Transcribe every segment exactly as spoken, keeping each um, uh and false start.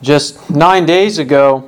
Just nine days ago,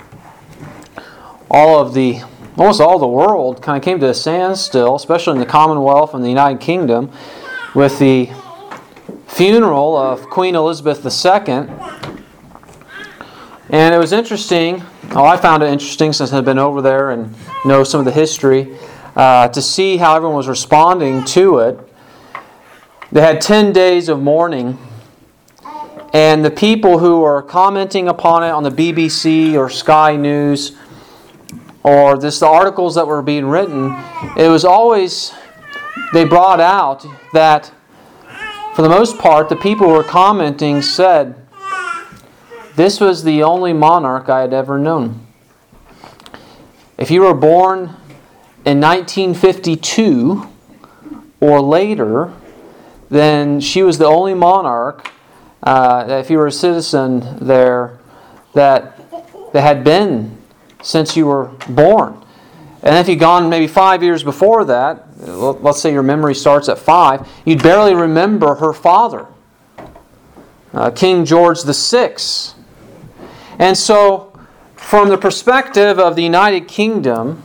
all of the, almost all the world kind of came to a standstill, especially in the Commonwealth and the United Kingdom, with the funeral of Queen Elizabeth the Second. And it was interesting, oh, I found it interesting since I've been over there and know some of the history, uh, to see how everyone was responding to it. They had ten days of mourning, and the people who were commenting upon it on the B B C or Sky News, or just the articles that were being written, it was always, they brought out that, for the most part, the people who were commenting said, this was the only monarch I had ever known. If you were born in nineteen fifty-two or later, then she was the only monarch, uh, if you were a citizen there, that, that had been since you were born. And if you'd gone maybe five years before that, let's say your memory starts at five, you'd barely remember her father, uh, King George the Sixth. And so, from the perspective of the United Kingdom,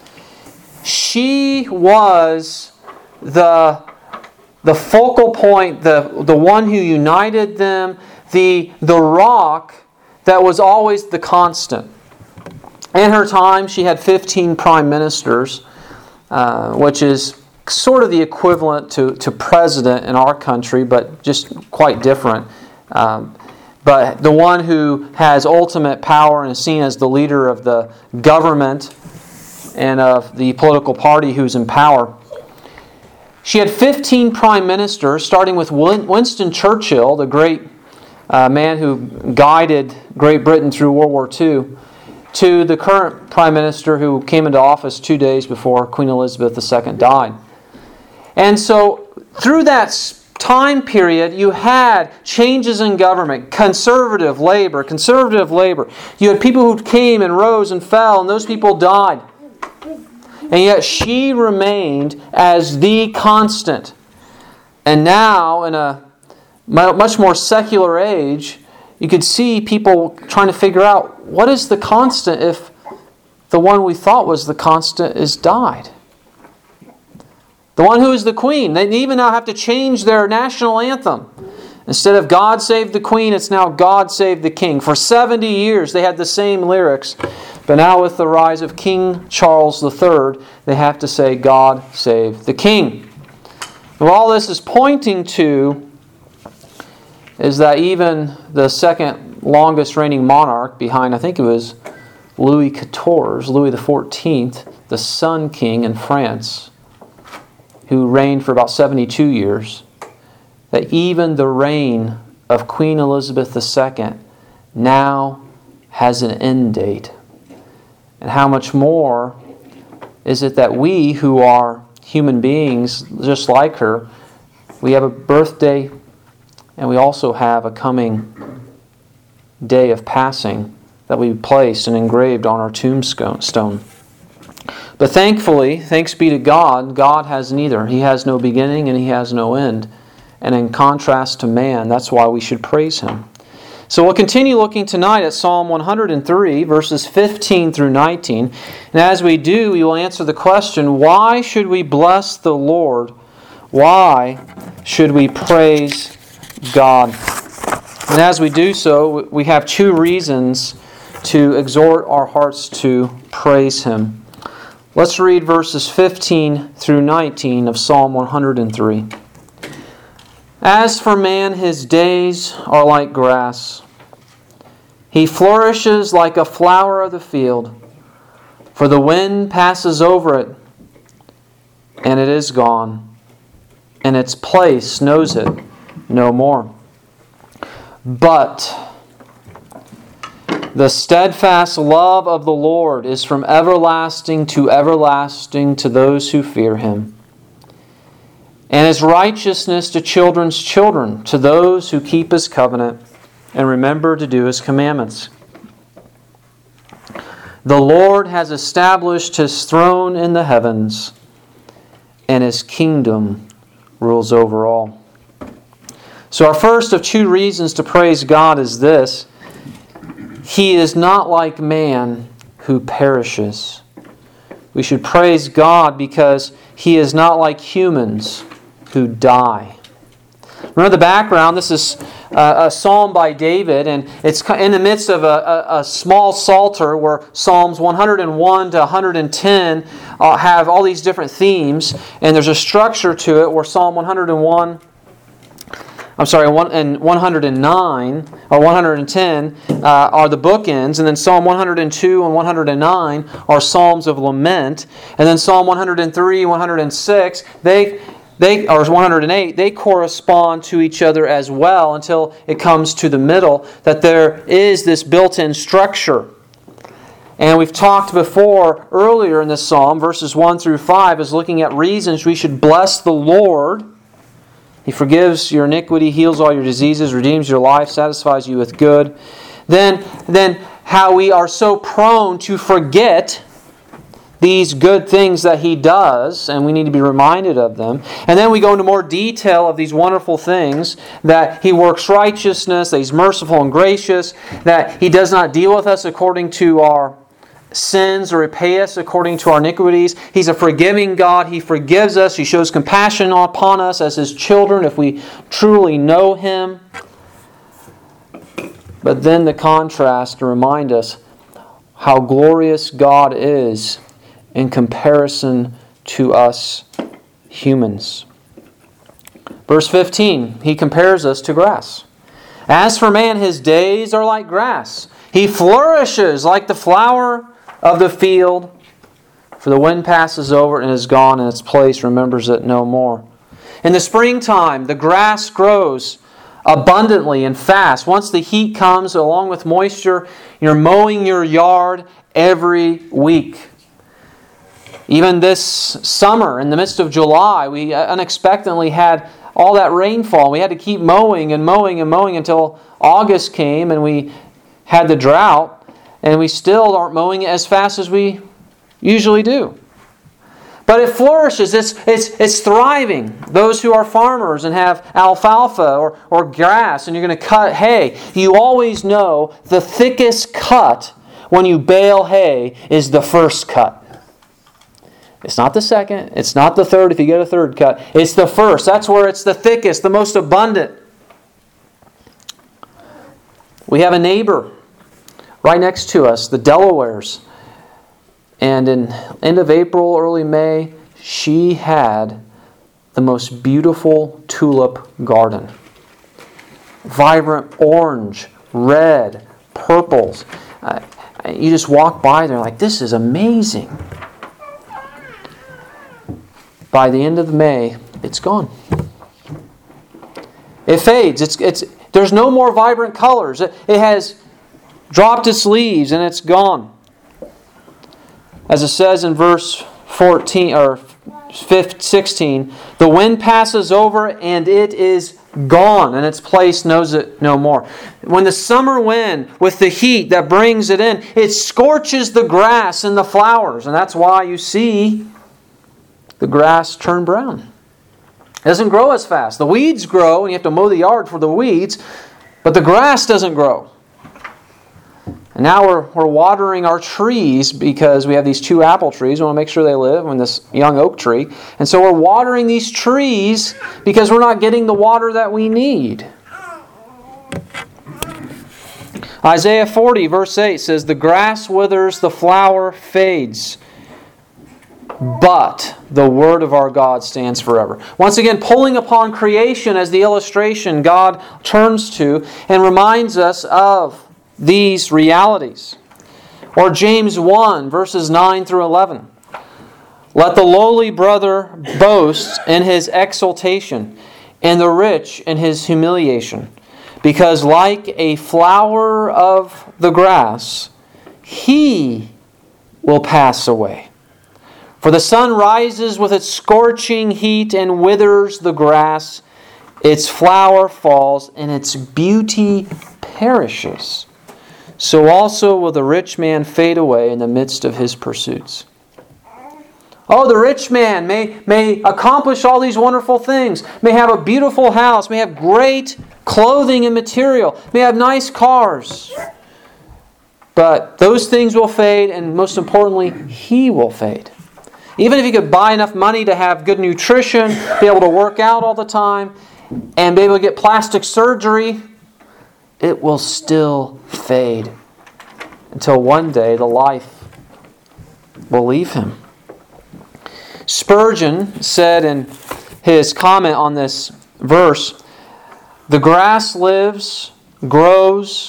she was the, the focal point, the, the one who united them, the, the rock that was always the constant. In her time, she had fifteen prime ministers, uh, which is sort of the equivalent to, to president in our country, but just quite different. Um, but the one who has ultimate power and is seen as the leader of the government and of the political party who's in power. She had fifteen prime ministers, starting with Winston Churchill, the great uh, man who guided Great Britain through World War Two, to the current Prime Minister who came into office two days before Queen Elizabeth the Second died. And so, through that time period, you had changes in government, conservative labor, conservative labor. You had people who came and rose and fell, and those people died. And yet she remained as the constant. And now, in a much more secular age, you could see people trying to figure out, what is the constant if the one we thought was the constant is died? The one who is the queen. They even now have to change their national anthem. Instead of God Save the Queen, it's now God Save the King. For seventy years they had the same lyrics, but now with the rise of King Charles the Third, they have to say God Save the King. And what all this is pointing to is that even the second longest reigning monarch behind, I think it was Louis the fourteenth, Louis the fourteenth, the Sun King in France, who reigned for about seventy-two years, that even the reign of Queen Elizabeth the Second now has an end date. And how much more is it that we, who are human beings just like her, we have a birthday and we also have a coming day of passing that we placed and engraved on our tombstone. But thankfully, thanks be to God, God has neither. He has no beginning and He has no end. And in contrast to man, that's why we should praise Him. So we'll continue looking tonight at Psalm one hundred three, verses fifteen through nineteen. And as we do, we will answer the question, why should we bless the Lord? Why should we praise God? And as we do so, we have two reasons to exhort our hearts to praise Him. Let's read verses fifteen through nineteen of Psalm one hundred three. As for man, his days are like grass. He flourishes like a flower of the field, for the wind passes over it, and it is gone, and its place knows it no more. But the steadfast love of the Lord is from everlasting to everlasting to those who fear Him, and His righteousness to children's children, to those who keep His covenant and remember to do His commandments. The Lord has established His throne in the heavens, and His kingdom rules over all. So our first of two reasons to praise God is this. He is not like man who perishes. We should praise God because He is not like humans who die. Remember the background, this is a psalm by David, and it's in the midst of a, a, a small psalter where Psalms one hundred one to one hundred ten uh, have all these different themes, and there's a structure to it where Psalm one hundred one, I'm sorry, one, and one hundred nine or one hundred ten uh, are the bookends, and then Psalm one hundred two and one hundred nine are psalms of lament, and then Psalm one hundred three, one hundred six, they They, or one hundred eight, they correspond to each other as well until it comes to the middle, that there is this built-in structure. And we've talked before, earlier in this psalm, verses one through five, is looking at reasons we should bless the Lord. He forgives your iniquity, heals all your diseases, redeems your life, satisfies you with good. Then, then how we are so prone to forget these good things that He does, and we need to be reminded of them. And then we go into more detail of these wonderful things, that He works righteousness, that He's merciful and gracious, that He does not deal with us according to our sins or repay us according to our iniquities. He's a forgiving God. He forgives us. He shows compassion upon us as His children if we truly know Him. But then the contrast to remind us how glorious God is in comparison to us humans. Verse fifteen, He compares us to grass. As for man, his days are like grass. He flourishes like the flower of the field. For the wind passes over and is gone, and its place remembers it no more. In the springtime, the grass grows abundantly and fast. Once the heat comes, along with moisture, you're mowing your yard every week. Even this summer, in the midst of July, we unexpectedly had all that rainfall. We had to keep mowing and mowing and mowing until August came and we had the drought, and we still aren't mowing it as fast as we usually do. But it flourishes. It's, it's, it's thriving. Those who are farmers and have alfalfa or, or grass and you're going to cut hay, you always know the thickest cut when you bale hay is the first cut. It's not the second. It's not the third if you get a third cut. It's the first. That's where it's the thickest, the most abundant. We have a neighbor right next to us, the Delawares. And in end of April, early May, she had the most beautiful tulip garden. Vibrant orange, red, purples. Uh, you just walk by there like, this is amazing. By the end of May, it's gone. It fades. It's it's. There's no more vibrant colors. It, it has dropped its leaves and it's gone. As it says in verse fourteen or sixteen, the wind passes over and it is gone, and its place knows it no more. When the summer wind, with the heat that brings it in, it scorches the grass and the flowers, and that's why you see the grass turn brown. It doesn't grow as fast. The weeds grow, and you have to mow the yard for the weeds, but the grass doesn't grow. And now we're, we're watering our trees because we have these two apple trees. We want to make sure they live, and this young oak tree. And so we're watering these trees because we're not getting the water that we need. Isaiah forty, verse eight says, the grass withers, the flower fades, but the word of our God stands forever. Once again, pulling upon creation as the illustration God turns to and reminds us of these realities. Or James one, verses nine through eleven. Let the lowly brother boast in his exaltation, and the rich in his humiliation. Because like a flower of the grass, he will pass away. For the sun rises with its scorching heat and withers the grass. Its flower falls, and its beauty perishes. So also will the rich man fade away in the midst of his pursuits. Oh, the rich man may, may accomplish all these wonderful things, may have a beautiful house, may have great clothing and material, may have nice cars. But those things will fade, and most importantly, He will fade. Even if you could buy enough money to have good nutrition, be able to work out all the time, and be able to get plastic surgery, it will still fade until one day the life will leave him. Spurgeon said in his comment on this verse, "The grass lives, grows,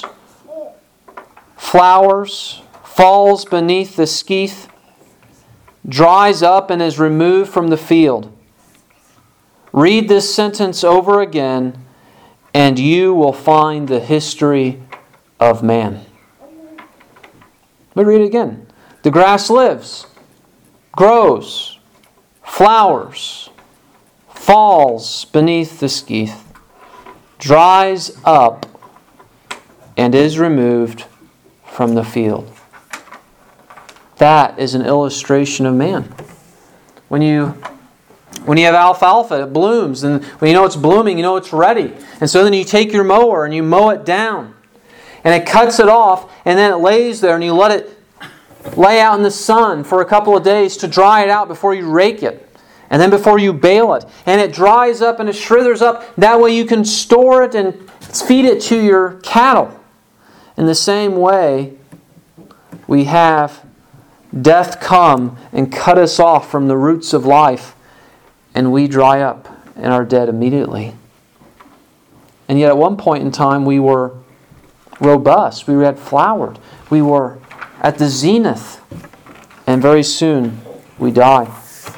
flowers, falls beneath the skeeth, dries up and is removed from the field." Read this sentence over again, and you will find the history of man. Let me read it again. The grass lives, grows, flowers, falls beneath the skeeth, dries up, and is removed from the field. That is an illustration of man. When you when you have alfalfa, it blooms, and when you know it's blooming, you know it's ready. And so then you take your mower and you mow it down, and it cuts it off, and then it lays there, and you let it lay out in the sun for a couple of days to dry it out before you rake it, and then before you bale it. And it dries up and it slithers up. That way you can store it and feed it to your cattle. In the same way, we have death come and cut us off from the roots of life, and we dry up and are dead immediately. And yet at one point in time we were robust, we had flowered, we were at the zenith, and very soon we die.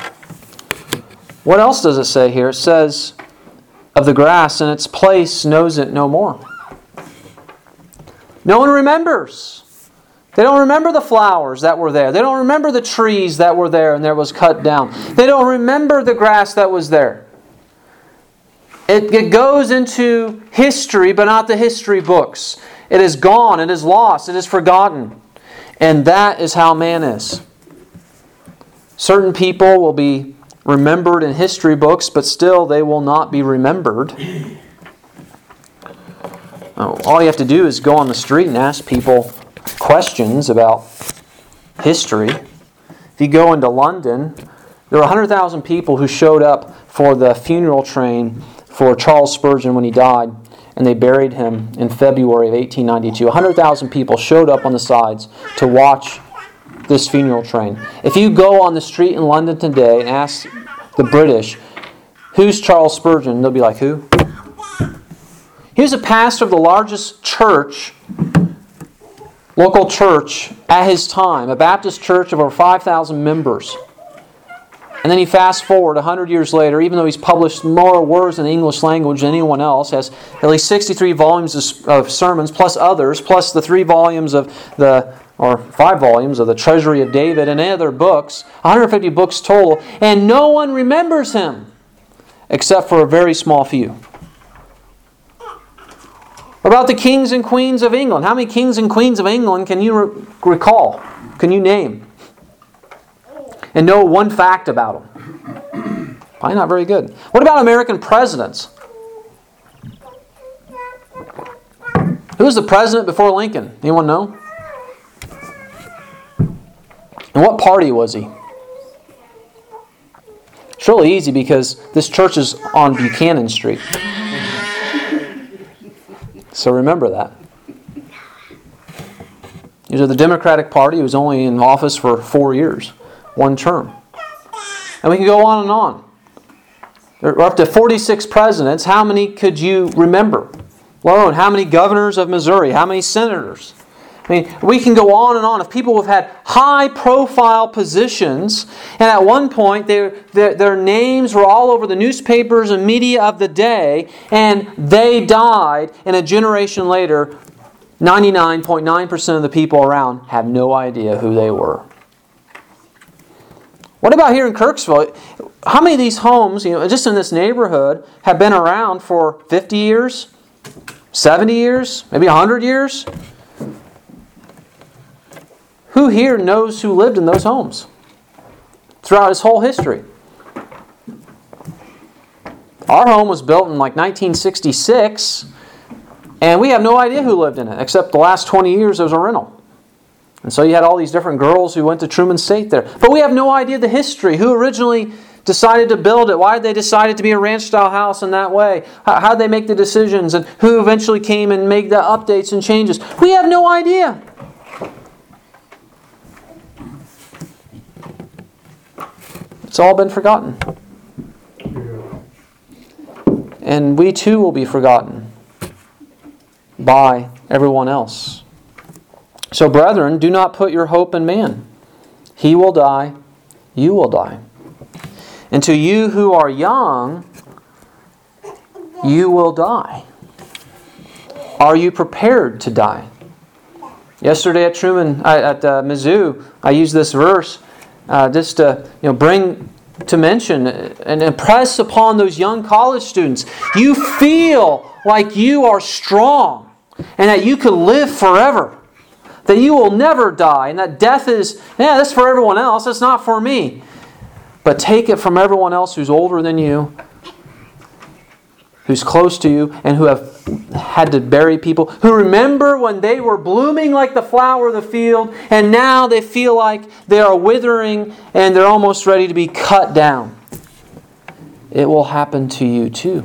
What else does it say here? It says, of the grass, in its place knows it no more. No one remembers. They don't remember the flowers that were there. They don't remember the trees that were there and there was cut down. They don't remember the grass that was there. It, it goes into history, but not the history books. It is gone. It is lost. It is forgotten. And that is how man is. Certain people will be remembered in history books, but still they will not be remembered. All you have to do is go on the street and ask people questions about history. If you go into London, there were one hundred thousand people who showed up for the funeral train for Charles Spurgeon when he died, and they buried him in February of eighteen ninety-two. one hundred thousand people showed up on the sides to watch this funeral train. If you go on the street in London today and ask the British, who's Charles Spurgeon? They'll be like, who? He was a pastor of the largest church, local church at his time, a Baptist church of over five thousand members. And then you fast forward one hundred years later, even though he's published more words in the English language than anyone else, has at least sixty-three volumes of, of sermons, plus others, plus the three volumes of the, or five volumes of the Treasury of David and other books, one hundred fifty books total, and no one remembers him except for a very small few. What about the kings and queens of England? How many kings and queens of England can you re- recall? Can you name? And know one fact about them? Probably not very good. What about American presidents? Who was the president before Lincoln? Anyone know? And what party was he? It's really easy because this church is on Buchanan Street. So remember that. He was of the Democratic Party. He was only in office for four years, one term. And we can go on and on. There are up to forty-six presidents. How many could you remember? Let alone how many governors of Missouri? How many senators? I mean, we can go on and on of people who have had high-profile positions, and at one point their, their, their names were all over the newspapers and media of the day, and they died, and a generation later, ninety-nine point nine percent of the people around have no idea who they were. What about here in Kirksville? How many of these homes, you know, just in this neighborhood, have been around for fifty years, seventy years, maybe one hundred years? Who here knows who lived in those homes throughout its whole history? Our home was built in like nineteen sixty-six, and we have no idea who lived in it, except the last twenty years it was a rental. And so you had all these different girls who went to Truman State there. But we have no idea the history. Who originally decided to build it? Why did they decide it to be a ranch-style house in that way? How did they make the decisions? And who eventually came and made the updates and changes? We have no idea. It's all been forgotten. And we too will be forgotten by everyone else. So, brethren, do not put your hope in man. He will die, you will die. And to you who are young, you will die. Are you prepared to die? Yesterday at Truman, at uh, Mizzou, I used this verse uh, just to you know bring to mention and impress upon those young college students. You feel like you are strong and that you could live forever. That you will never die and that death is, yeah, that's for everyone else. It's not for me. But take it from everyone else who's older than you, who's close to you, and who have had to bury people, who remember when they were blooming like the flower of the field, and now they feel like they are withering and they're almost ready to be cut down. It will happen to you too.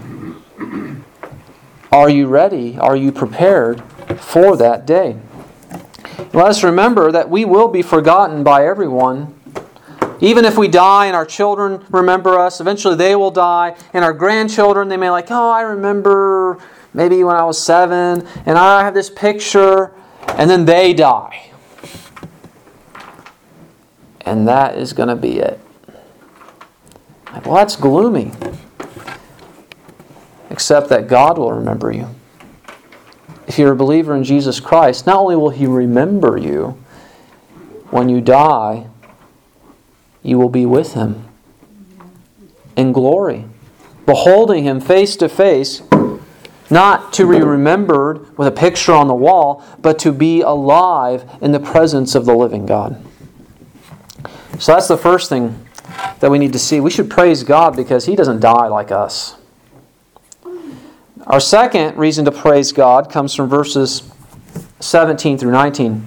Are you ready? Are you prepared for that day? Let us remember that we will be forgotten by everyone. Even if we die and our children remember us, eventually they will die. And our grandchildren, they may like, oh, I remember maybe when I was seven, and I have this picture, and then they die. And that is going to be it. Like, well, that's gloomy. Except that God will remember you. If you're a believer in Jesus Christ, not only will He remember you, when you die, you will be with Him in glory, beholding Him face to face, not to be remembered with a picture on the wall, but to be alive in the presence of the living God. So that's the first thing that we need to see. We should praise God because He doesn't die like us. Our second reason to praise God comes from verses seventeen through nineteen.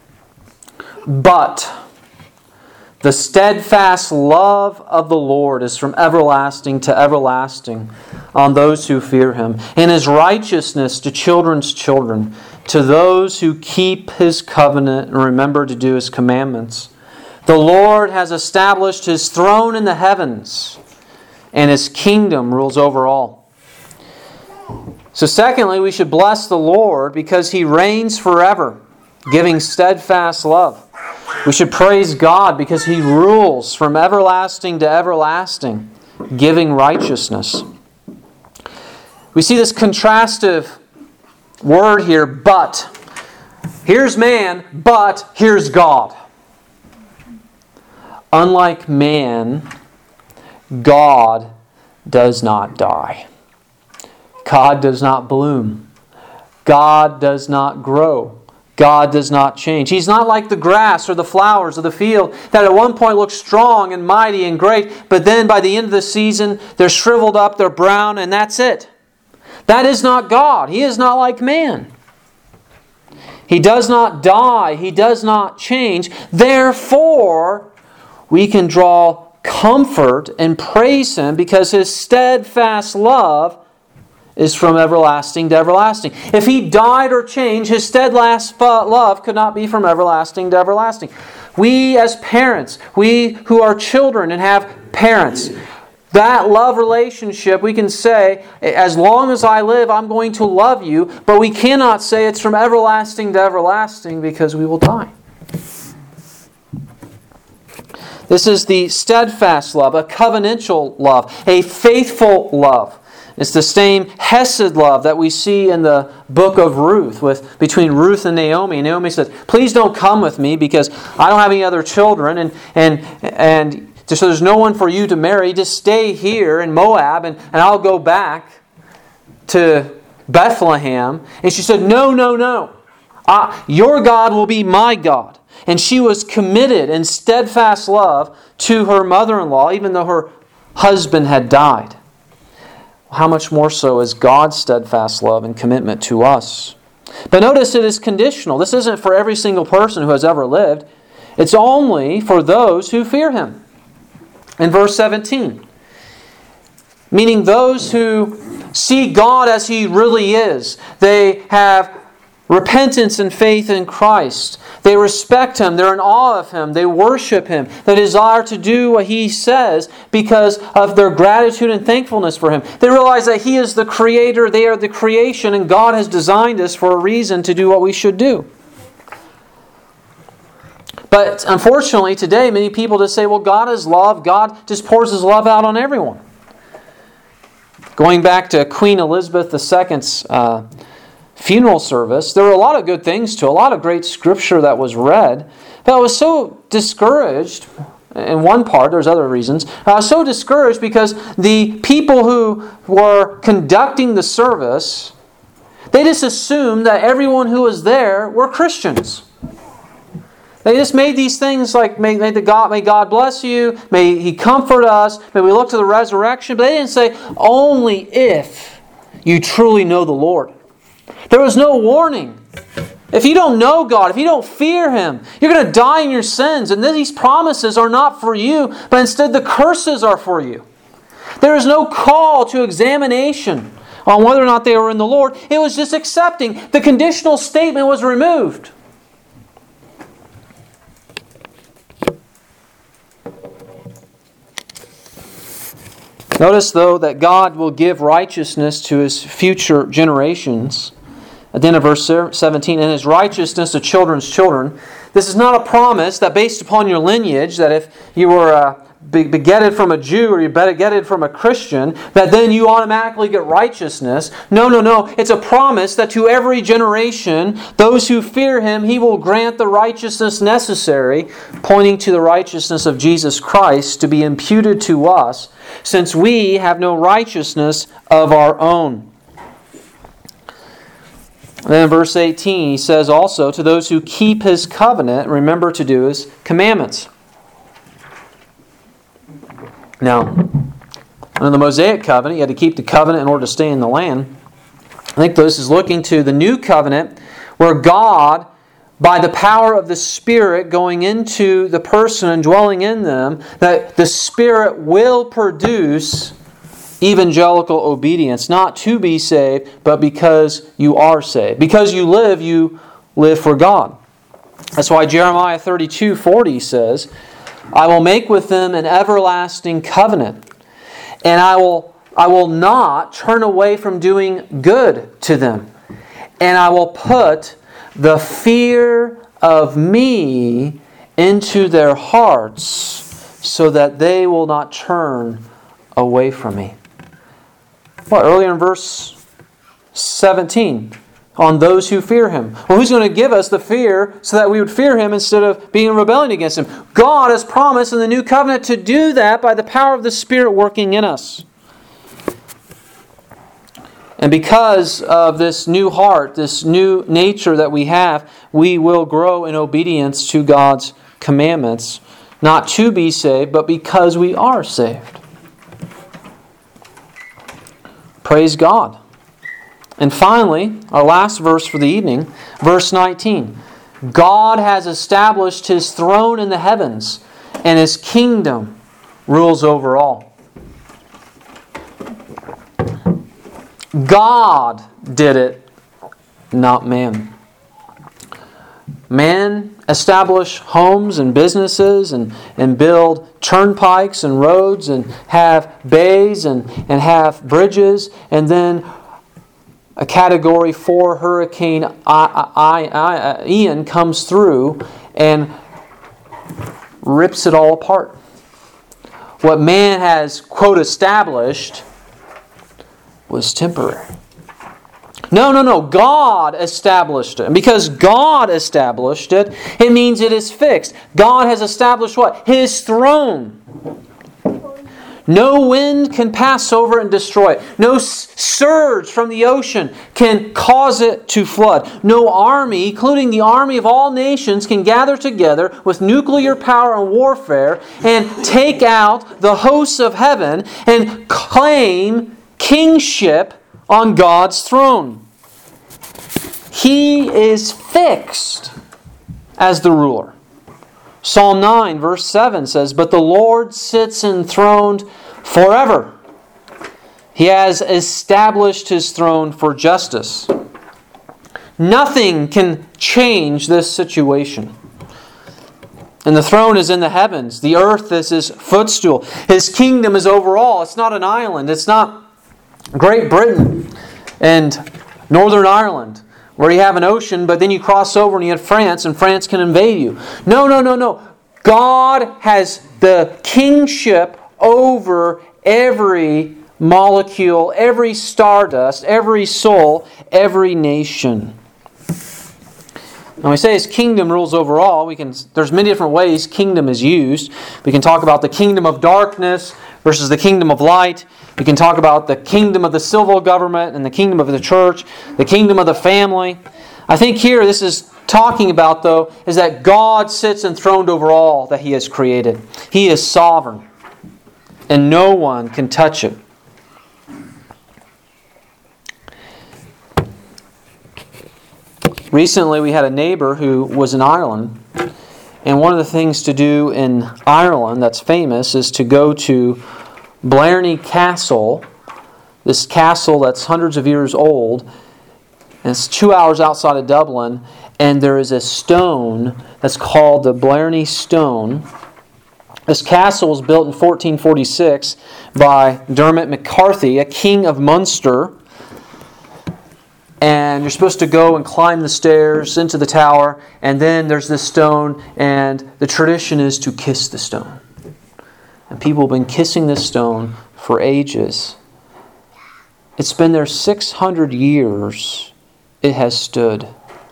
But the steadfast love of the Lord is from everlasting to everlasting on those who fear Him, and His righteousness to children's children, to those who keep His covenant and remember to do His commandments. The Lord has established His throne in the heavens, and His kingdom rules over all. So secondly, we should bless the Lord because He reigns forever, giving steadfast love. We should praise God because He rules from everlasting to everlasting, giving righteousness. We see this contrastive word here, but. Here's man, but here's God. Unlike man, God does not die. God does not bloom. God does not grow. God does not change. He's not like the grass or the flowers of the field that at one point look strong and mighty and great, but then by the end of the season, they're shriveled up, they're brown, and that's it. That is not God. He is not like man. He does not die. He does not change. Therefore, we can draw comfort and praise Him because His steadfast love is from everlasting to everlasting. If He died or changed, His steadfast love could not be from everlasting to everlasting. We as parents, we who are children and have parents, that love relationship, we can say, as long as I live, I'm going to love you, but we cannot say it's from everlasting to everlasting because we will die. This is the steadfast love, a covenantal love, a faithful love. It's the same Hesed love that we see in the book of Ruth with between Ruth and Naomi. And Naomi says, please don't come with me because I don't have any other children and and and so there's no one for you to marry. Just stay here in Moab and, and I'll go back to Bethlehem. And she said, no, no, no. Uh, your God will be my God. And she was committed in steadfast love to her mother-in-law even though her husband had died. How much more so is God's steadfast love and commitment to us? But notice it is conditional. This isn't for every single person who has ever lived. It's only for those who fear Him. In verse seventeen, meaning those who see God as He really is. They have repentance and faith in Christ. They respect Him. They're in awe of Him. They worship Him. They desire to do what He says because of their gratitude and thankfulness for Him. They realize that He is the Creator. They are the creation, and God has designed us for a reason to do what we should do. But unfortunately, today, many people just say, well, God is love. God just pours His love out on everyone. Going back to Queen Elizabeth the Second's uh, funeral service, there were a lot of good things to it, a lot of great scripture that was read. But I was so discouraged, in one part, there's other reasons, I was so discouraged because the people who were conducting the service, they just assumed that everyone who was there were Christians. They just made these things like, may, may, the God, may God bless you, may He comfort us, may we look to the resurrection. But they didn't say, only if you truly know the Lord. There was no warning. If you don't know God, if you don't fear Him, you're going to die in your sins. And these promises are not for you, but instead the curses are for you. There is no call to examination on whether or not they were in the Lord. It was just accepting. The conditional statement was removed. Notice, though, that God will give righteousness to His future generations. At the end of verse seventeen, and His righteousness to children's children. This is not a promise that based upon your lineage, that if you were uh, begetted from a Jew or you begetted from a Christian, that then you automatically get righteousness. No, no, no. It's a promise that to every generation, those who fear Him, He will grant the righteousness necessary, pointing to the righteousness of Jesus Christ to be imputed to us, since we have no righteousness of our own. And then in verse eighteen, he says also, to those who keep His covenant, remember to do His commandments. Now, under the Mosaic covenant, you had to keep the covenant in order to stay in the land. I think this is looking to the new covenant, where God, by the power of the Spirit going into the person and dwelling in them, that the Spirit will produce evangelical obedience, not to be saved, but because you are saved. Because you live, you live for God. That's why Jeremiah thirty-two forty says, I will make with them an everlasting covenant, and I will, I will not turn away from doing good to them, and I will put the fear of me into their hearts so that they will not turn away from me. Well, earlier in verse seventeen, on those who fear Him. Well, who's going to give us the fear so that we would fear Him instead of being in rebellion against Him? God has promised in the new covenant to do that by the power of the Spirit working in us. And because of this new heart, this new nature that we have, we will grow in obedience to God's commandments, not to be saved, but because we are saved. Praise God. And finally, our last verse for the evening, verse nineteen. God has established His throne in the heavens, and His kingdom rules over all. God did it, not man. Man establish homes and businesses and, and build turnpikes and roads and have bays and, and have bridges, and then a Category four hurricane I, I, I, I, Ian comes through and rips it all apart. What man has, quote, established was temporary. No, no, no. God established it. And because God established it, it means it is fixed. God has established what? His throne. No wind can pass over and destroy it. No surge from the ocean can cause it to flood. No army, including the army of all nations, can gather together with nuclear power and warfare and take out the hosts of heaven and claim kingship on God's throne. He is fixed as the ruler. Psalm nine, verse seven says, "But the Lord sits enthroned forever. He has established His throne for justice." Nothing can change this situation. And the throne is in the heavens. The earth is His footstool. His kingdom is over all. It's not an island. It's not Great Britain and Northern Ireland, where you have an ocean, but then you cross over and you have France, and France can invade you. No, no, no, no. God has the kingship over every molecule, every stardust, every soul, every nation. When we say His kingdom rules over all, we can, there's many different ways kingdom is used. We can talk about the kingdom of darkness versus the kingdom of light. We can talk about the kingdom of the civil government and the kingdom of the church, the kingdom of the family. I think here this is talking about, though, is that God sits enthroned over all that He has created. He is sovereign, and no one can touch it. Recently, we had a neighbor who was in Ireland, and one of the things to do in Ireland that's famous is to go to Blarney Castle, this castle that's hundreds of years old, and it's two hours outside of Dublin, and there is a stone that's called the Blarney Stone. This castle was built in fourteen forty-six by Dermot McCarthy, a king of Munster. And you're supposed to go and climb the stairs into the tower, and then there's this stone, and the tradition is to kiss the stone. And people have been kissing this stone for ages. It's been there six hundred years. It has stood.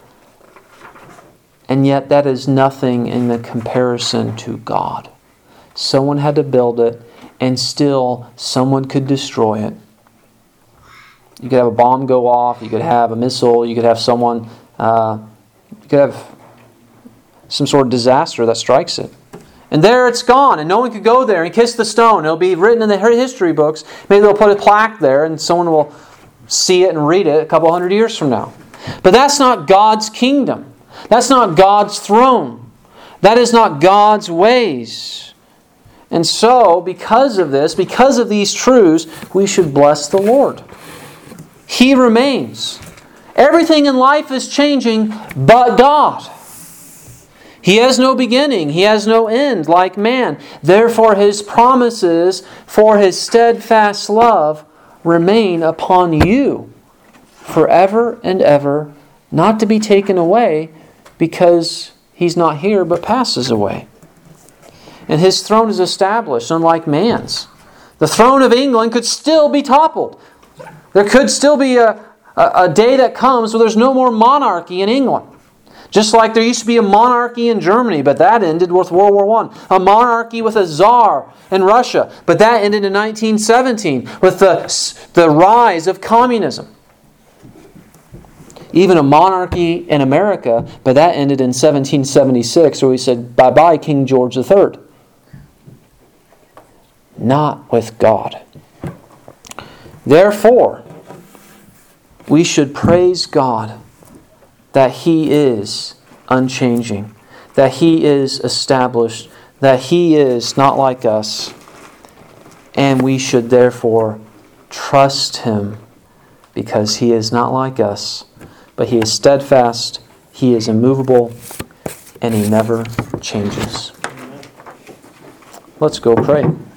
And yet that is nothing in the comparison to God. Someone had to build it, and still someone could destroy it. You could have a bomb go off, you could have a missile, you could have someone, uh, you could have some sort of disaster that strikes it. And there it's gone, and no one could go there and kiss the stone. It'll be written in the history books. Maybe they'll put a plaque there and someone will see it and read it a couple hundred years from now. But that's not God's kingdom. That's not God's throne. That is not God's ways. And so, because of this, because of these truths, we should bless the Lord. He remains. Everything in life is changing but God. He has no beginning. He has no end like man. Therefore His promises for His steadfast love remain upon you forever and ever, not to be taken away because He's not here but passes away. And His throne is established, unlike man's. The throne of England could still be toppled. There could still be a, a, a day that comes where there's no more monarchy in England. Just like there used to be a monarchy in Germany, but that ended with World War One. A monarchy with a czar in Russia, but that ended in nineteen seventeen with the, the rise of communism. Even a monarchy in America, but that ended in seventeen seventy-six, where we said, bye-bye King George the Third. Not with God. Therefore, we should praise God that He is unchanging, that He is established, that He is not like us, and we should therefore trust Him because He is not like us, but He is steadfast, He is immovable, and He never changes. Let's go pray.